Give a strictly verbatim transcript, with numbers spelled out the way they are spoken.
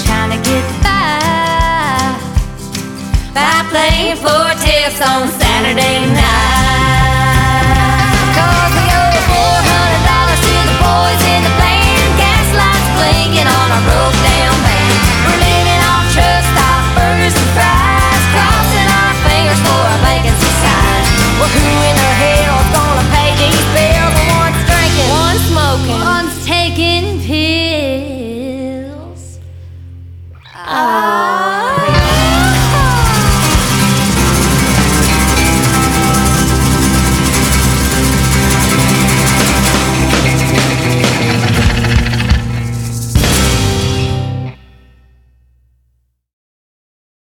kinda get by by playing for tips on Saturday night. Cause we owe four hundred dollars to the boys in the band, gas lights blinking on our broke down van. We're living off truck stop burgers and fries, crossing our fingers for a vacancy sign. Well, who in the hell's gonna pay these bills? One's drinking, one's smoking, one's taking pills. Ah.